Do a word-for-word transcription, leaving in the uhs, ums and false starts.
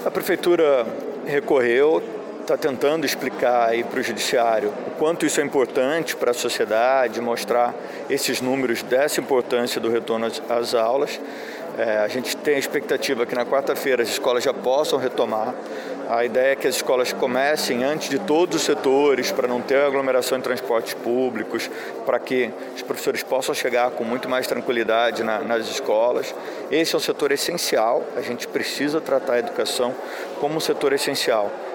A Prefeitura recorreu, está tentando explicar aí para o Judiciário o quanto isso é importante para a sociedade, mostrar esses números dessa importância do retorno às, às aulas. É, a gente tem a expectativa que na quarta-feira as escolas já possam retomar. A ideia é que as escolas comecem antes de todos os setores, para não ter aglomeração em transportes públicos, para que os professores possam chegar com muito mais tranquilidade na, nas escolas. Esse é um setor essencial, a gente precisa tratar a educação como um setor essencial.